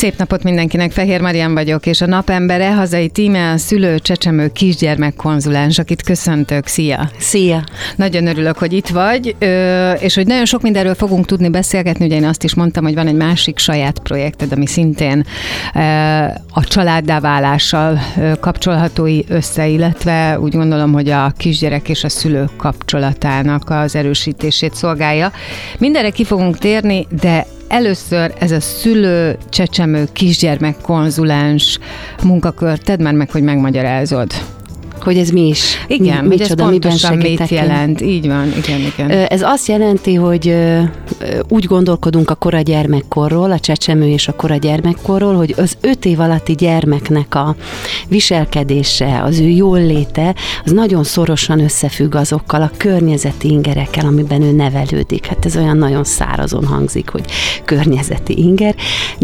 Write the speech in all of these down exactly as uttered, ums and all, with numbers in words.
Szép napot mindenkinek, Fehér Marian vagyok, és a napembere hazai tíme a szülő, csecsemő, kisgyermek konzulens, akit köszöntök. Szia! Szia! Nagyon örülök, hogy itt vagy, és hogy nagyon sok mindenről fogunk tudni beszélgetni. Ugye én azt is mondtam, hogy van egy másik saját projekted, ami szintén a családdá válással kapcsolható össze, illetve úgy gondolom, hogy a kisgyerek és a szülő kapcsolatának az erősítését szolgálja. Mindenre ki fogunk térni, de először ez a szülő, csecsemő, kisgyermek konzulens munkakör, tedd már meg, hogy megmagyarázod. Hogy ez mi is? Igen, mi, hogy ez pontosan mit jelent. Így van, igen, igen. Ez azt jelenti, hogy úgy gondolkodunk a kora gyermekkorról, a csecsemő és a kora gyermekkorról, hogy az öt év alatti gyermeknek a viselkedése, az ő jólléte, az nagyon szorosan összefügg azokkal a környezeti ingerekkel, amiben ő nevelődik. Hát ez olyan nagyon szárazon hangzik, hogy környezeti inger.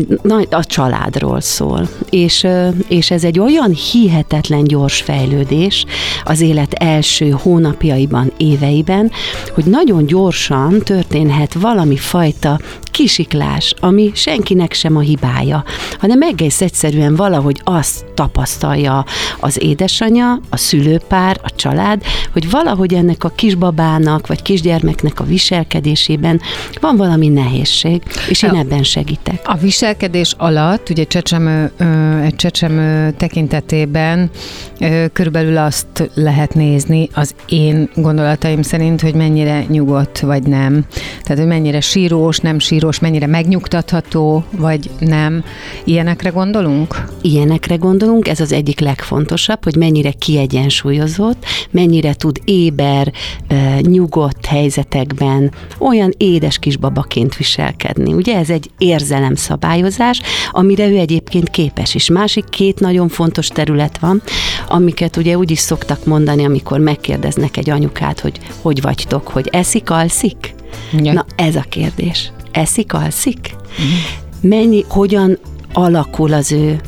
A családról szól. És, és ez egy olyan hihetetlen gyors fejlődés, az élet első hónapjaiban, éveiben, hogy nagyon gyorsan történhet valami fajta kisiklás, ami senkinek sem a hibája, hanem egész egyszerűen valahogy azt tapasztalja az édesanyja, a szülőpár, a család, hogy valahogy ennek a kisbabának, vagy kisgyermeknek a viselkedésében van valami nehézség, és én a, ebben segítek. A viselkedés alatt, ugye csecsemő, egy csecsemő tekintetében körülbelül azt lehet nézni az én gondolataim szerint, hogy mennyire nyugodt, vagy nem. Tehát, hogy mennyire sírós, nem sírós, mennyire megnyugtatható, vagy nem. Ilyenekre gondolunk? Ilyenekre gondolunk, ez az egyik legfontosabb, hogy mennyire kiegyensúlyozott, mennyire tud éber, nyugodt helyzetekben olyan édes kisbabaként viselkedni. Ugye ez egy érzelemszabályozás, amire ő egyébként képes is. Másik két nagyon fontos terület van, amiket ugye úgy is szoktak mondani, amikor megkérdeznek egy anyukát, hogy hogy vagytok, hogy eszik, alszik? Ja. Na ez a kérdés. Eszik, alszik? Mm. Mennyi, hogyan alakul az ő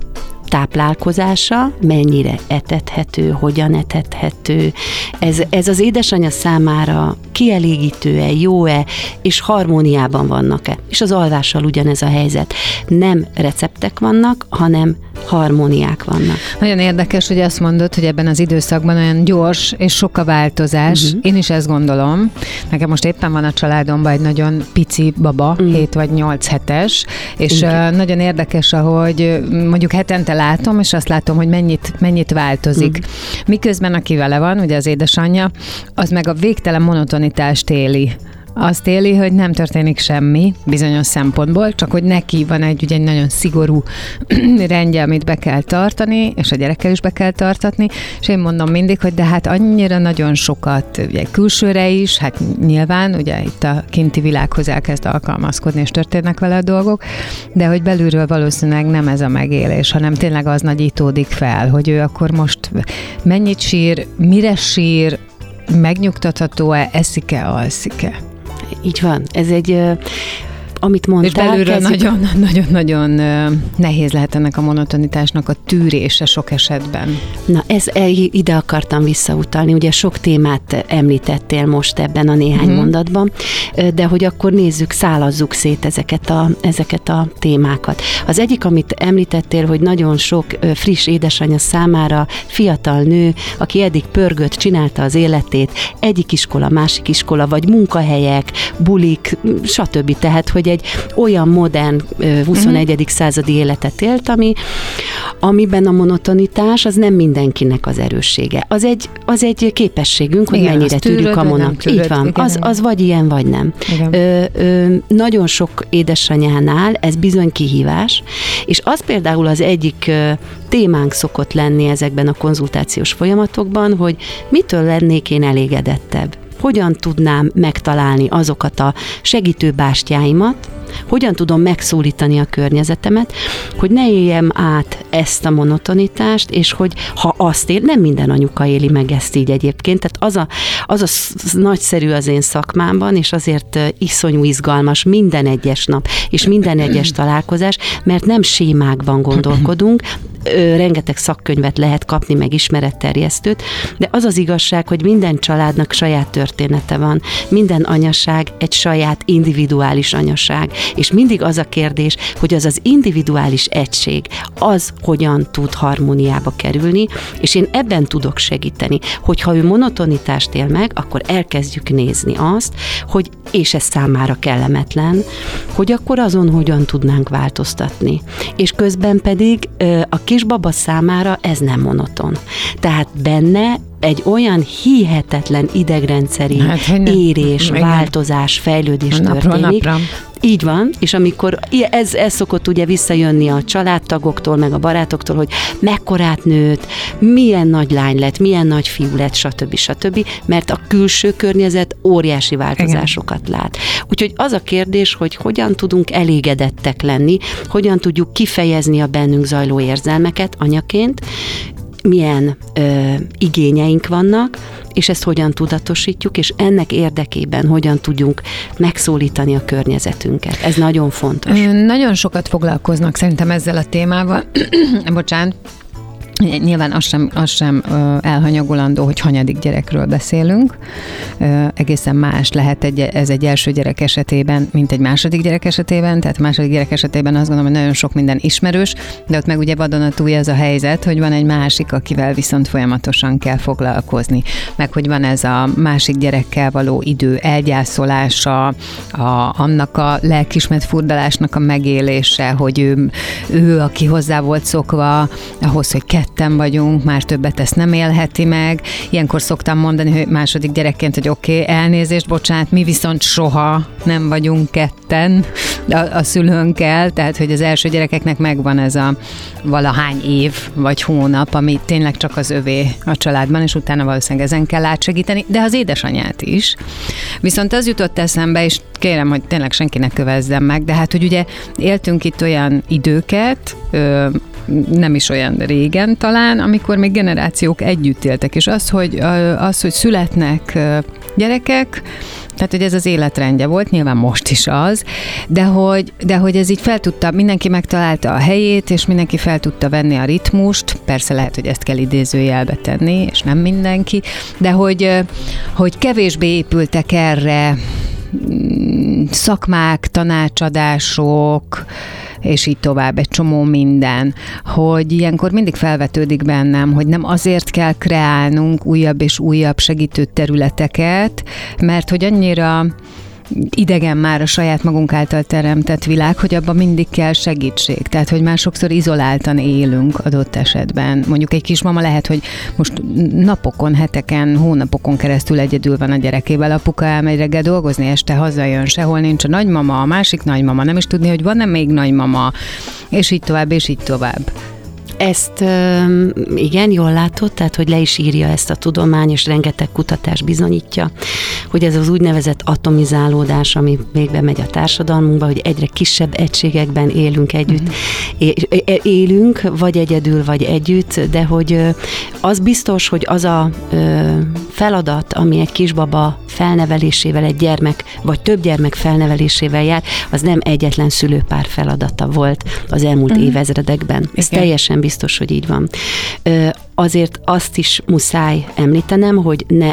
táplálkozása, mennyire etethető, hogyan etethető. Ez, ez az édesanyja számára kielégítő-e, jó-e, és harmóniában vannak-e. És az alvással ugyanez a helyzet. Nem receptek vannak, hanem harmóniák vannak. Nagyon érdekes, hogy azt mondod, hogy ebben az időszakban olyan gyors és sok a változás. Uh-huh. Én is ezt gondolom. Nekem most éppen van a családomban egy nagyon pici baba, uh-huh. hét vagy nyolc hetes, és uh, nagyon érdekes, ahogy mondjuk hetente látom, és azt látom, hogy mennyit, mennyit változik. Uh-huh. Miközben aki vele van, ugye az édesanyja, az meg a végtelen monotonitást éli. Azt éli, hogy nem történik semmi bizonyos szempontból, csak hogy neki van egy, ugye, egy nagyon szigorú rendje, amit be kell tartani, és a gyerekkel is be kell tartatni, és én mondom mindig, hogy de hát annyira nagyon sokat, ugye külsőre is, hát nyilván, ugye itt a kinti világhoz elkezd alkalmazkodni, és történnek vele a dolgok, de hogy belülről valószínűleg nem ez a megélés, hanem tényleg az nagyítódik fel, hogy ő akkor most mennyit sír, mire sír, megnyugtatható-e, eszik-e, alszik-e? Így van. Ez egy, amit mondtál... És belülről nagyon-nagyon nehéz lehet ennek a monotonitásnak a tűrése sok esetben. Na, ez, ide akartam visszautalni. Ugye sok témát említettél most ebben a néhány hmm. mondatban, de hogy akkor nézzük, szálazzuk szét ezeket a, ezeket a témákat. Az egyik, amit említettél, hogy nagyon sok friss édesanyja számára fiatal nő, aki eddig pörgött, csinálta az életét, egyik iskola, másik iskola, vagy munkahelyek, bulik, stb. Tehát, hogy egy olyan modern huszonegyedik századi életet élt, ami, amiben a monotonitás az nem mindenkinek az erőssége. Az egy, az egy képességünk, hogy igen, mennyire tűrjük a monot. Így van. Igen, az, az vagy ilyen, vagy nem. Ö, ö, nagyon sok édesanyánál ez bizony kihívás, és az például az egyik ö, témánk szokott lenni ezekben a konzultációs folyamatokban, hogy mitől lennék én elégedettebb. Hogyan tudnám megtalálni azokat a segítőbástyáimat, hogyan tudom megszólítani a környezetemet, hogy ne éljem át ezt a monotonitást, és hogy ha azt él, nem minden anyuka éli meg ezt így egyébként, tehát az a, az a nagyszerű az én szakmámban, és azért iszonyú izgalmas minden egyes nap, és minden egyes találkozás, mert nem sémákban gondolkodunk, ö, rengeteg szakkönyvet lehet kapni, meg ismeretterjesztőt, de az az igazság, hogy minden családnak saját története van, minden anyaság egy saját individuális anyaság, és mindig az a kérdés, hogy az az individuális egység, az hogyan tud harmóniába kerülni, és én ebben tudok segíteni, hogyha ő monotonitást él meg, akkor elkezdjük nézni azt, hogy, és ez számára kellemetlen, hogy akkor azon hogyan tudnánk változtatni. És közben pedig a kisbaba számára ez nem monoton. Tehát benne egy olyan hihetetlen idegrendszeri hát, érés, igen. változás, fejlődés napról történik. Napra. Így van, és amikor ez, ez szokott ugye visszajönni a családtagoktól, meg a barátoktól, hogy mekkorát nőtt, milyen nagy lány lett, milyen nagy fiú lett, stb. stb., mert a külső környezet óriási változásokat igen. lát. Úgyhogy az a kérdés, hogy hogyan tudunk elégedettek lenni, hogyan tudjuk kifejezni a bennünk zajló érzelmeket anyaként, milyen ö, igényeink vannak, és ezt hogyan tudatosítjuk, és ennek érdekében hogyan tudjunk megszólítani a környezetünket. Ez nagyon fontos. Nagyon sokat foglalkoznak szerintem ezzel a témával. Bocsánat. Nyilván az sem, az sem elhanyagolandó, hogy hanyadik gyerekről beszélünk. Egészen más lehet egy, ez egy első gyerek esetében, mint egy második gyerek esetében. Tehát a második gyerek esetében azt gondolom, hogy nagyon sok minden ismerős, de ott meg ugye vadonatúj ez a helyzet, hogy van egy másik, akivel viszont folyamatosan kell foglalkozni. Meg hogy van ez a másik gyerekkel való idő elgyászolása, a, annak a lelkismert furdalásnak a megélése, hogy ő, ő, aki hozzá volt szokva ahhoz, hogy ketten vagyunk, már többet ezt nem élheti meg. Ilyenkor szoktam mondani, hogy második gyerekként, hogy oké, okay, elnézést, bocsánat, mi viszont soha nem vagyunk ketten a, a szülőnkkel, tehát, hogy az első gyerekeknek megvan ez a valahány év vagy hónap, ami tényleg csak az övé a családban, és utána valószínűleg ezen kell átsegíteni, de az édesanyját is. Viszont az jutott eszembe, és kérem, hogy tényleg senkinek kövezzem meg, de hát, hogy ugye éltünk itt olyan időket, ö, nem is olyan régen talán, amikor még generációk együtt éltek, és az, hogy, az, hogy születnek gyerekek, tehát, hogy ez az életrendje volt, nyilván most is az, de hogy, de hogy ez így fel tudta, mindenki megtalálta a helyét, és mindenki fel tudta venni a ritmust, persze lehet, hogy ezt kell idézőjelbe tenni, és nem mindenki, de hogy, hogy kevésbé épültek erre szakmák, tanácsadások, és így tovább, egy csomó minden, hogy ilyenkor mindig felvetődik bennem, hogy nem azért kell kreálnunk újabb és újabb segítő területeket, mert hogy annyira idegen már a saját magunk által teremtett világ, hogy abban mindig kell segítség. Tehát, hogy már sokszor izoláltan élünk adott esetben. Mondjuk egy kismama lehet, hogy most napokon, heteken, hónapokon keresztül egyedül van a gyerekével, apuka elmegy reggel dolgozni, este hazajön, sehol nincs a nagymama, a másik nagymama, nem is tudni, hogy van-e még nagymama, és így tovább, és így tovább. Ezt igen, jól látod, tehát, hogy le is írja ezt a tudomány, és rengeteg kutatás bizonyítja, hogy ez az úgynevezett atomizálódás, ami végbe megy a társadalmunkba, hogy egyre kisebb egységekben élünk együtt, mm-hmm. élünk, vagy egyedül, vagy együtt, de hogy az biztos, hogy az a feladat, ami egy kisbaba felnevelésével, egy gyermek, vagy több gyermek felnevelésével jár, az nem egyetlen szülőpár feladata volt az elmúlt mm-hmm. évezredekben. Ez igen. teljesen biztos, hogy így van. Azért azt is muszáj említenem, hogy ne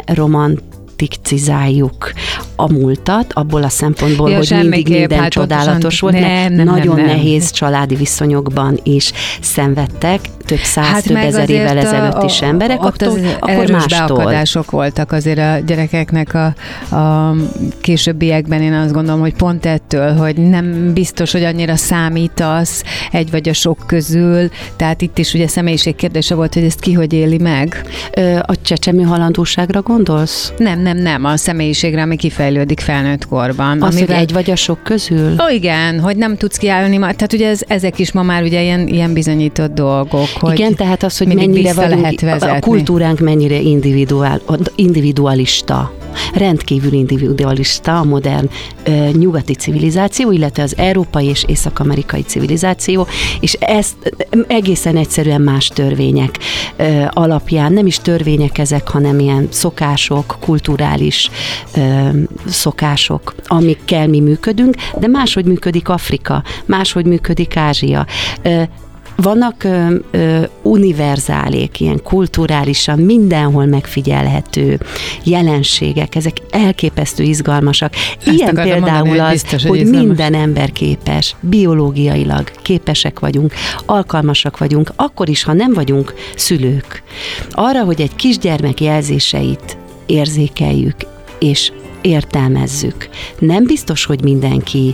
romantikizáljuk a múltat, abból a szempontból, ja, hogy mindig minden hát csodálatos volt, nem, nem, nagyon nem, nem. nehéz családi viszonyokban is szenvedtek, több száz, hát több ezer évvel ezelőtt is emberek, attól, akkor mástól. Beakadások voltak azért a gyerekeknek a, a későbbiekben, én azt gondolom, hogy pont ettől, hogy nem biztos, hogy annyira számítasz egy vagy a sok közül, tehát itt is ugye személyiség kérdése volt, hogy ezt ki hogy éli meg. A csecsemő halandóságra gondolsz? Nem, nem, nem, a személyiségre, ami kifejlődik felnőtt korban. Az, amivel... hogy egy vagy a sok közül? Ó, igen, hogy nem tudsz kiállni, tehát ugye ez, ezek is ma már ugye ilyen, ilyen bizonyított dolgok. Hogy igen, tehát az, hogy mennyire vagyunk, a kultúránk mennyire individuál, individualista, rendkívül individualista a modern ö, nyugati civilizáció, illetve az európai és észak-amerikai civilizáció, és ezt egészen egyszerűen más törvények ö, alapján, nem is törvények ezek, hanem ilyen szokások, kulturális ö, szokások, amikkel mi működünk, de máshogy működik Afrika, máshogy működik Ázsia. Ö, vannak ö, ö, univerzálék, ilyen kulturálisan mindenhol megfigyelhető jelenségek, ezek elképesztő izgalmasak. Ezt ilyen például mondani, az, biztos, hogy, hogy minden ember képes, biológiailag képesek vagyunk, alkalmasak vagyunk, akkor is, ha nem vagyunk szülők. Arra, hogy egy kisgyermek jelzéseit érzékeljük, és értelmezzük. Nem biztos, hogy mindenki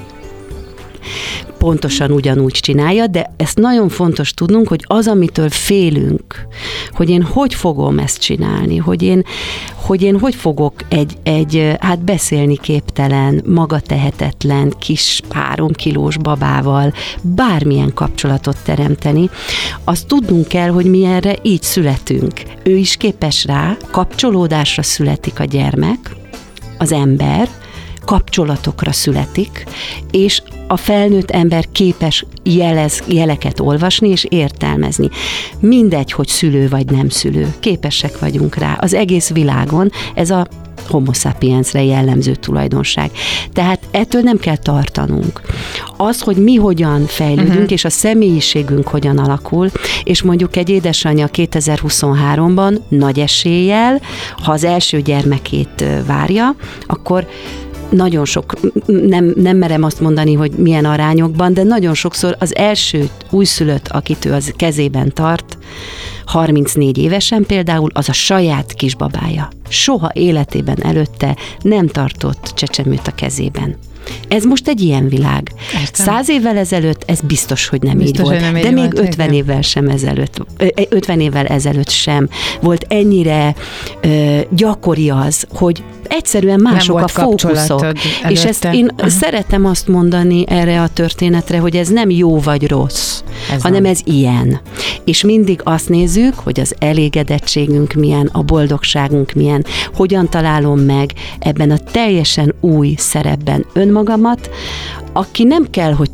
pontosan ugyanúgy csinálja, de ezt nagyon fontos tudnunk, hogy az, amitől félünk, hogy én hogy fogom ezt csinálni, hogy én hogy, én hogy fogok egy, egy hát beszélni képtelen, magatehetetlen, kis három kilós babával bármilyen kapcsolatot teremteni, azt tudnunk kell, hogy mi erre így születünk. Ő is képes rá, kapcsolódásra születik a gyermek, az ember, kapcsolatokra születik, és a felnőtt ember képes jelez, jeleket olvasni és értelmezni. Mindegy, hogy szülő vagy nem szülő. Képesek vagyunk rá. Az egész világon ez a homo sapiensre jellemző tulajdonság. Tehát ettől nem kell tartanunk. Az, hogy mi hogyan fejlődünk, uh-huh. és a személyiségünk hogyan alakul, és mondjuk egy édesanyja kétezer-huszonháromban nagy eséllyel, ha az első gyermekét várja, akkor nagyon sok, nem, nem merem azt mondani, hogy milyen arányokban, de nagyon sokszor az első újszülött, akit ő az kezében tart, harmincnégy évesen például, az a saját kisbabája. Soha életében előtte nem tartott csecsemőt a kezében. Ez most egy ilyen világ. Értem. Száz évvel ezelőtt ez biztos, hogy nem biztos, így volt. Nem de így még volt, ötven évvel sem ezelőtt, ötven évvel ezelőtt sem volt ennyire ö, gyakori az, hogy egyszerűen mások a fókuszok. És ezt én Aha. szeretem azt mondani erre a történetre, hogy ez nem jó vagy rossz, ez hanem van. Ez ilyen. És mindig azt nézzük, hogy az elégedettségünk milyen, a boldogságunk milyen, hogyan találom meg ebben a teljesen új szerepben önmagamat, aki nem kell, hogy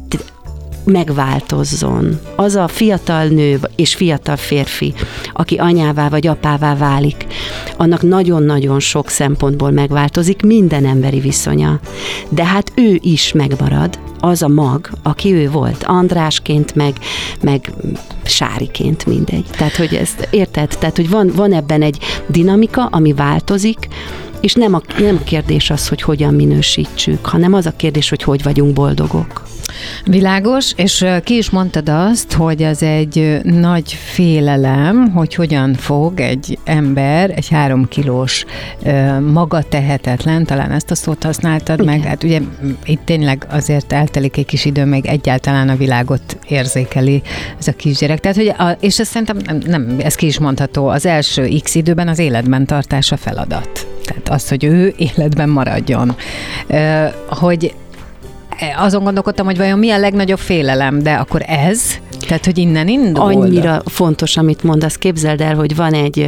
megváltozzon. Az a fiatal nő és fiatal férfi, aki anyává vagy apává válik, annak nagyon-nagyon sok szempontból megváltozik minden emberi viszonya. De hát ő is megmarad, az a mag, aki ő volt, Andrásként, meg, meg Sáriként, mindegy. Tehát, hogy ezt érted? Tehát, hogy van, van ebben egy dinamika, ami változik, és nem a, nem a kérdés az, hogy hogyan minősítsük, hanem az a kérdés, hogy hogy vagyunk boldogok. Világos, és ki is mondtad azt, hogy ez egy nagy félelem, hogy hogyan fog egy ember, egy három kilós maga tehetetlen, talán ezt a szót használtad Igen. meg, hát ugye itt tényleg azért eltelik egy kis idő, még egyáltalán a világot érzékeli ez a kisgyerek. Tehát, hogy a, és ezt szerintem nem, nem, ez ki is mondható, az első X időben az életben tartása feladat. Tehát az, hogy ő életben maradjon. Hogy azon gondolkodtam, hogy vajon mi a legnagyobb félelem, de akkor ez, tehát, hogy innen indul. Annyira fontos, amit mondasz, képzeld el, hogy van egy,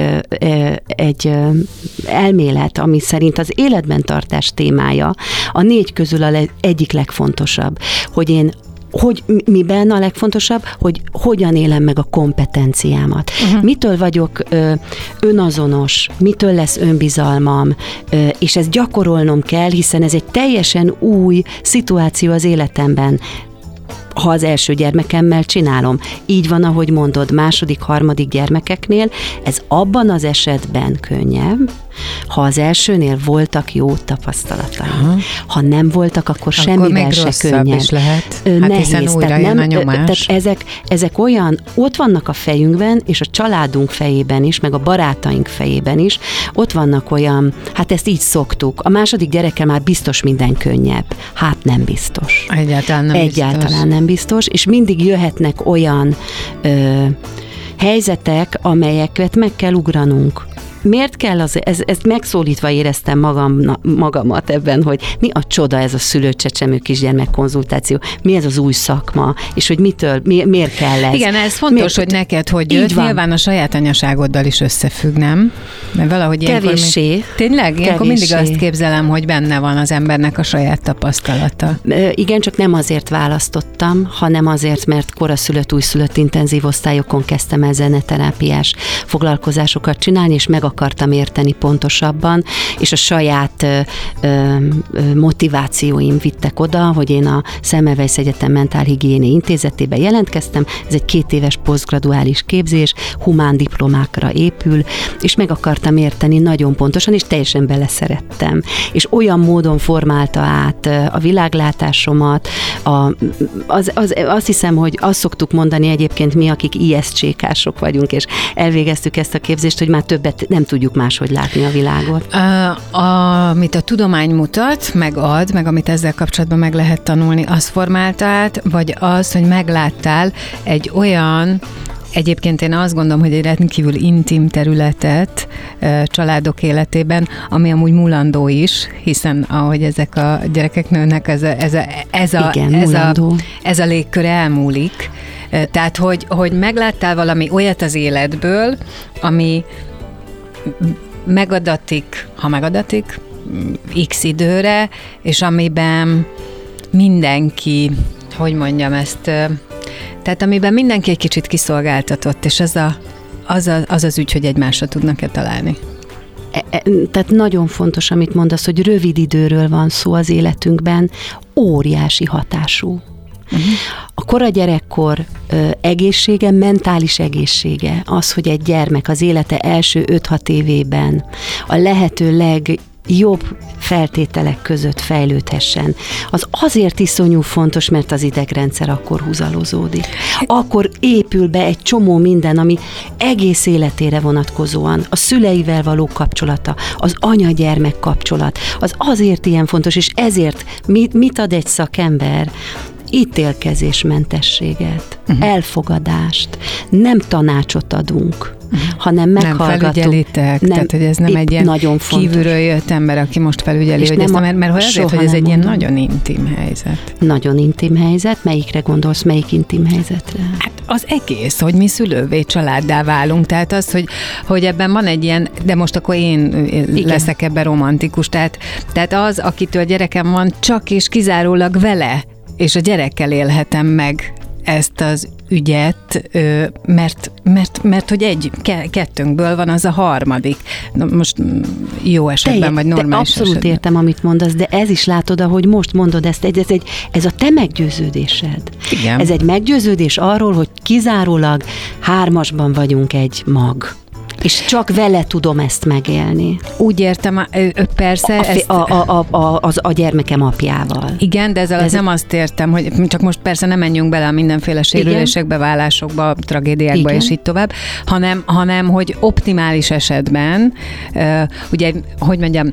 egy elmélet, ami szerint az életben tartás témája a négy közül a egyik legfontosabb, hogy én hogy miben a legfontosabb, hogy hogyan élem meg a kompetenciámat. Uh-huh. Mitől vagyok ö, önazonos, mitől lesz önbizalmam, ö, és ezt gyakorolnom kell, hiszen ez egy teljesen új szituáció az életemben. Ha az első gyermekemmel csinálom. Így van, ahogy mondod, második, harmadik gyermekeknél, ez abban az esetben könnyebb, ha az elsőnél voltak jó tapasztalataim. Aha. Ha nem voltak, akkor, akkor semmivel se könnyebb. Is lehet. Hát Nehéz. Tehát, nem, a tehát ezek, ezek olyan, ott vannak a fejünkben, és a családunk fejében is, meg a barátaink fejében is, ott vannak olyan, hát ezt így szoktuk. A második gyerekkel már biztos minden könnyebb. Hát nem biztos. Egyáltalán nem Egyáltalán biztos. nem biztos, és mindig jöhetnek olyan ö, helyzetek, amelyeket meg kell ugranunk. Miért kell az, ez, ezt megszólítva éreztem magam, magamat ebben, hogy mi a csoda ez a szülőcsecsemő kisgyermek konzultáció, mi ez az új szakma, és hogy mitől, mi, miért kell ez. Igen, ez fontos, miért, hogy neked, hogy jött, nyilván a saját anyaságoddal is összefügg, nem? Mert valahogy kevéssé. Még, tényleg? Ilyenkor mindig azt képzelem, hogy benne van az embernek a saját tapasztalata. Igen, csak nem azért választottam, hanem azért, mert koraszülött, újszülött intenzív osztályokon kezdtem el zeneterápiás foglalkozásokat csinálni, és meg akartam érteni pontosabban, és a saját ö, ö, motivációim vittek oda, hogy én a Semmelweis Egyetem Mentálhigiéniai Intézetébe jelentkeztem. Ez egy két éves posztgraduális képzés, humán diplomákra épül, és meg akartam érteni nagyon pontosan, és teljesen beleszerettem. És olyan módon formálta át a világlátásomat, a, az, az, azt hiszem, hogy azt szoktuk mondani egyébként mi, akik i es cé-kások vagyunk, és elvégeztük ezt a képzést, hogy már többet nem tudjuk máshogy látni a világot. Uh, amit a tudomány mutat, meg ad, meg amit ezzel kapcsolatban meg lehet tanulni, az formálta át, vagy az, hogy megláttál egy olyan, egyébként én azt gondolom, hogy egy rendkívül intim területet családok életében, ami amúgy mulandó is, hiszen ahogy ezek a gyerekek nőnek, ez a, ez a, ez a, Igen, ez a, ez a légkör elmúlik. Tehát, hogy, hogy megláttál valami olyat az életből, ami megadatik, ha megadatik, x időre, és amiben mindenki, hogy mondjam ezt, tehát amiben mindenki egy kicsit kiszolgáltatott, és az a, az, a, az, az ügy, hogy egymásra tudnak-e találni. E, e, tehát nagyon fontos, amit mondasz, hogy rövid időről van szó az életünkben, óriási hatású. Uh-huh. A kora gyerekkor ö, egészsége, mentális egészsége, az, hogy egy gyermek az élete első öt-hat évében a lehető legjobb feltételek között fejlődhessen, az azért iszonyú fontos, mert az idegrendszer akkor húzalozódik. Akkor épül be egy csomó minden, ami egész életére vonatkozóan, a szüleivel való kapcsolata, az anya-gyermek kapcsolat, az azért ilyen fontos, és ezért mit, mit ad egy szakember? Ítélkezésmentességet, uh-huh. elfogadást, nem tanácsot adunk, uh-huh. hanem meghallgatunk. Nem felügyelitek, nem, tehát hogy ez nem egy ilyen kívülről jött ember, aki most felügyeli, és hogy ezt, mert, mert azért, hogy ez egy ilyen nagyon intim helyzet. Nagyon intim helyzet, melyikre gondolsz, melyik intim helyzetre? Hát az egész, hogy mi szülővé, családdá válunk, tehát az, hogy, hogy ebben van egy ilyen, de most akkor én Igen. leszek ebben romantikus, tehát, tehát az, akitől gyerekem van, csak és kizárólag vele és a gyerekkel élhetem meg ezt az ügyet, mert, mert, mert hogy egy, kettőnkből van az a harmadik. Most jó esetben, vagy normális abszolút esetben. Értem, amit mondasz, de ez is látod, ahogy most mondod ezt, ez, egy, ez a te meggyőződésed. Igen. Ez egy meggyőződés arról, hogy kizárólag hármasban vagyunk egy mag. És csak vele tudom ezt megélni. Úgy értem, persze. A, ezt... a, a, a, a, az, a gyermekem apjával. Igen, de ezzel ez nem azt értem, hogy csak most persze nem menjünk bele a mindenféle sérülésekbe, válásokba, tragédiákba, Igen. és így tovább, hanem, hanem hogy optimális esetben, uh, ugye, hogy mondjam,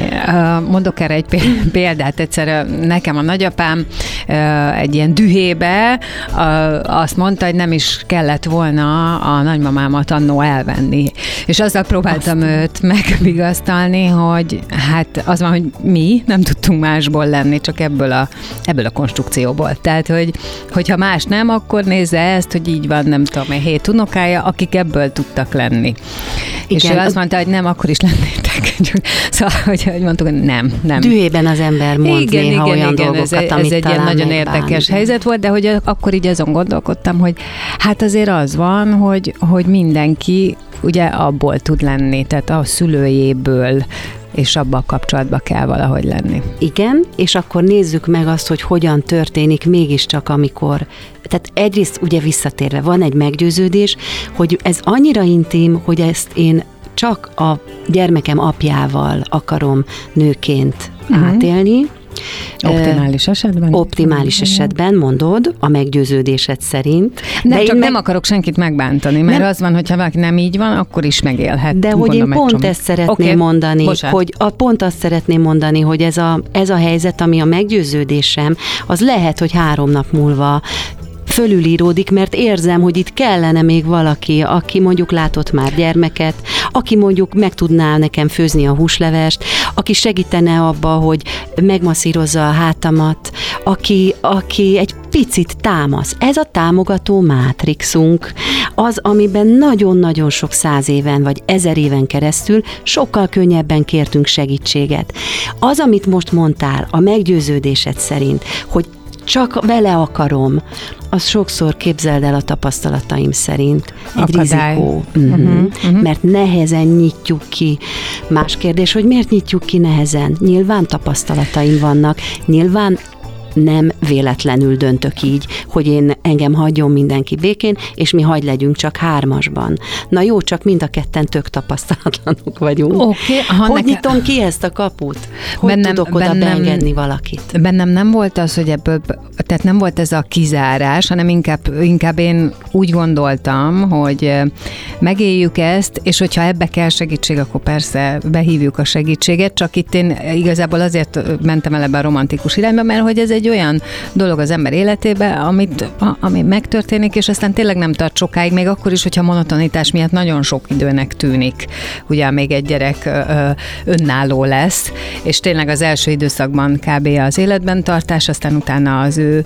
uh, mondok erre egy példát, egyszer nekem a nagyapám uh, egy ilyen dühébe uh, azt mondta, hogy nem is kellett volna a nagymamámat annó elvenni. És azzal próbáltam Aztán. őt megvigasztalni, hogy hát az van, hogy mi nem tudtunk másból lenni, csak ebből a, ebből a konstrukcióból. Tehát, hogy, hogyha más nem, akkor nézze ezt, hogy így van, nem tudom, hét unokája, akik ebből tudtak lenni. Igen. És ő azt mondta, hogy nem, akkor is lennétek. Szóval, hogy, hogy mondtuk, hogy nem, nem. Dühében az ember mond igen, néha igen, olyan igen, dolgokat, ez, amit ez egy ilyen nagyon érdekes bán. helyzet volt, de hogy akkor így azon gondolkodtam, hogy hát azért az van, hogy, hogy mindenki ugye abból tud lenni, tehát a szülőjéből, és abban a kapcsolatban kell valahogy lenni. Igen, és akkor nézzük meg azt, hogy hogyan történik mégiscsak, amikor, tehát egyrészt ugye visszatérve van egy meggyőződés, hogy ez annyira intim, hogy ezt én csak a gyermekem apjával akarom nőként uh-huh. átélni. Optimális esetben? Optimális esetben, mondod, a meggyőződésed szerint. Nem, de csak meg... nem akarok senkit megbántani, mert nem... az van, hogyha valaki nem így van, akkor is megélhet. De hogy én pont csomó. ezt szeretném okay. mondani, Bocsánat. hogy a, pont azt szeretném mondani, hogy ez a, ez a helyzet, ami a meggyőződésem, az lehet, hogy három nap múlva fölülíródik, mert érzem, hogy itt kellene még valaki, aki mondjuk látott már gyermeket, aki mondjuk meg tudná nekem főzni a húslevest, aki segítene abba, hogy megmasszírozza a hátamat, aki, aki egy picit támasz. Ez a támogató mátrixunk, az, amiben nagyon-nagyon sok száz éven, vagy ezer éven keresztül sokkal könnyebben kértünk segítséget. Az, amit most mondtál, a meggyőződésed szerint, hogy csak vele akarom, az sokszor, képzeld el, a tapasztalataim szerint egy akadály. Rizikó. Uh-huh. Uh-huh. Uh-huh. Mert nehezen nyitjuk ki. Más kérdés, hogy miért nyitjuk ki nehezen? Nyilván tapasztalataim vannak, nyilván nem véletlenül döntök így, hogy én engem hagyjon mindenki békén, és mi hagy legyünk csak hármasban. Na jó, csak mind a ketten tök tapasztalatlanok vagyunk. Okay, hogy neke... nyitom ki ezt a kaput? Hogy bennem, tudok oda bennem, beengedni valakit? Bennem nem volt az, hogy ebből, tehát nem volt ez a kizárás, hanem inkább, inkább én úgy gondoltam, hogy megéljük ezt, és hogyha ebbe kell segítség, akkor persze behívjuk a segítséget, csak itt én igazából azért mentem el ebbe a romantikus irányba, mert hogy ez egy olyan dolog az ember életében, amit, ami megtörténik, és aztán tényleg nem tart sokáig, még akkor is, hogyha monotonitás miatt nagyon sok időnek tűnik. Ugye még egy gyerek ö, önálló lesz, és tényleg az első időszakban kb. Az életben tartás, aztán utána az ő,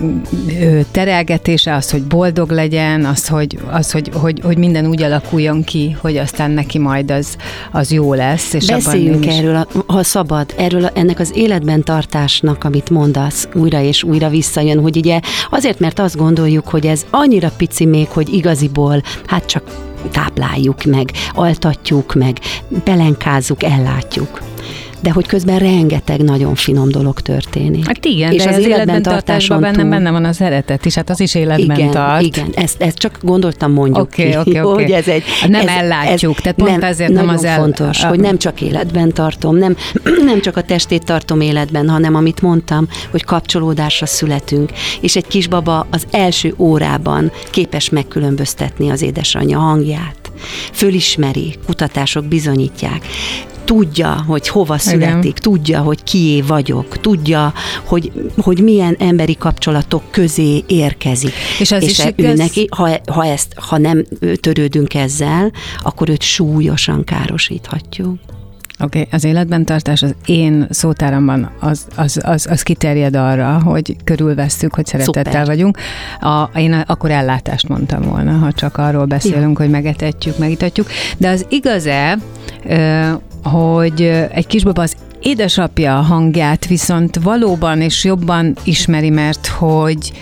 ő terelgetése, az, hogy boldog legyen, az, hogy, az, hogy, hogy, hogy minden úgy alakuljon ki, hogy aztán neki majd az, az jó lesz. És beszéljünk erről, ha szabad, erről ennek az életben tartásnak, amit mondasz, újra és újra visszajön, hogy ugye azért, mert azt gondoljuk, hogy ez annyira pici még, hogy igaziból hát csak tápláljuk meg, altatjuk meg, pelenkázzuk, ellátjuk. De hogy közben rengeteg nagyon finom dolog történik. Hát igen, és de az, az életben tartásban benne, benne van a szeretet is, hát az is életben igen, tart. Igen, ezt, ezt csak gondoltam mondjuk okay, ki, okay, okay. hogy ez egy... Nem ez, ellátjuk, ez, tehát pont nem, ezért nem az el... fontos, a... hogy nem csak életben tartom, nem, nem csak a testét tartom életben, hanem amit mondtam, hogy kapcsolódásra születünk, és egy kisbaba az első órában képes megkülönböztetni az édesanyja hangját. Fölismeri, kutatások bizonyítják. Tudja, hogy hova születik, igen. Tudja, hogy kié vagyok, tudja, hogy, hogy milyen emberi kapcsolatok közé érkezik. És, az és is ő igaz... neki, ha, ha, ezt, ha nem törődünk ezzel, akkor őt súlyosan károsíthatjuk. Oké, okay, az életben tartás az én szótáramban az, az, az, az kiterjed arra, hogy körülvesszük, hogy szeretettel Szuper. Vagyunk. A, én akkor ellátást mondtam volna, ha csak arról beszélünk, ja. Hogy megetetjük, megitatjuk. De az igaz-e, hogy egy kisbaba az édesapja hangját viszont valóban és jobban ismeri, mert hogy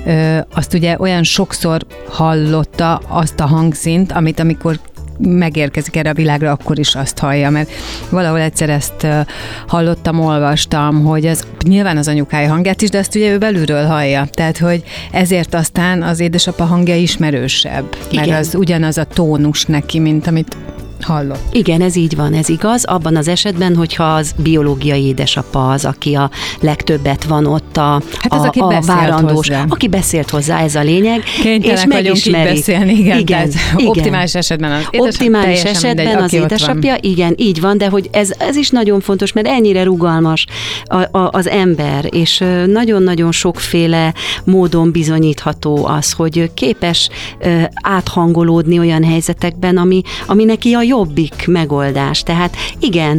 azt ugye olyan sokszor hallotta azt a hangszínt, amit amikor megérkezik erre a világra, akkor is azt hallja, mert valahol egyszer ezt hallottam, olvastam, hogy ez nyilván az anyukája hangját is, de ezt ugye ő belülről hallja. Tehát, hogy ezért aztán az édesapa hangja ismerősebb, igen. Mert az ugyanaz a tónus neki, mint amit hallott. Igen, ez így van, ez igaz. Abban az esetben, hogyha az biológiai édesapa az, aki a legtöbbet van ott a, hát az, a, aki a várandós, hozzá. Aki beszélt hozzá, ez a lényeg. Kénytelenek és megismeri. Így beszélni, igen. igen, igen. Optimális esetben az édesapja. Optimális esetben mindegy, az édesapja, igen, így van, de hogy ez, ez is nagyon fontos, mert ennyire rugalmas a, a, az ember, és nagyon-nagyon sokféle módon bizonyítható az, hogy képes áthangolódni olyan helyzetekben, ami, ami neki a jobbik megoldás. Tehát igen,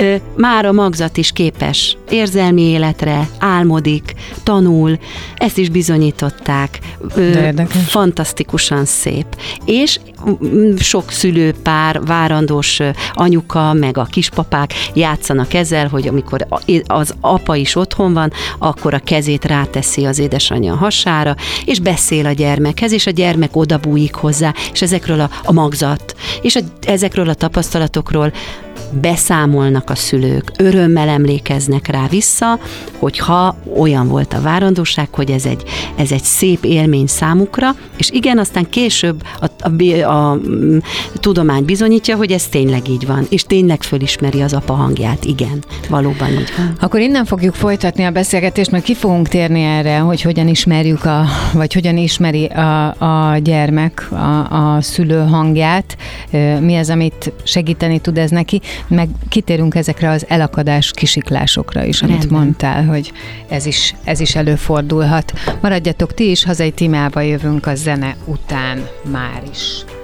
már a magzat is képes érzelmi életre, álmodik, tanul, ezt is bizonyították. Fantasztikusan szép. És sok szülőpár, várandós anyuka, meg a kispapák játszanak ezzel, hogy amikor az apa is otthon van, akkor a kezét ráteszi az édesanyja hasára, és beszél a gyermekhez, és a gyermek odabújik hozzá, és ezekről a, a magzat, és a, ezekről a tapasztalatokról beszámolnak a szülők, örömmel emlékeznek rá vissza, hogyha olyan volt a várandóság, hogy ez egy, ez egy szép élmény számukra, és igen, aztán később a, a, a, a tudomány bizonyítja, hogy ez tényleg így van, és tényleg fölismeri az apa hangját, igen, valóban így van. Akkor innen fogjuk folytatni a beszélgetést, mert ki fogunk térni erre, hogy hogyan ismerjük, a, vagy hogyan ismeri a, a gyermek a, a szülő hangját, mi az, amit segíteni tud ez neki, meg kitérünk ezekre az elakadás kisiklásokra is, amit Rendben. Mondtál, hogy ez is, ez is előfordulhat. Maradjatok ti is, hazai témába jövünk a zene után már is.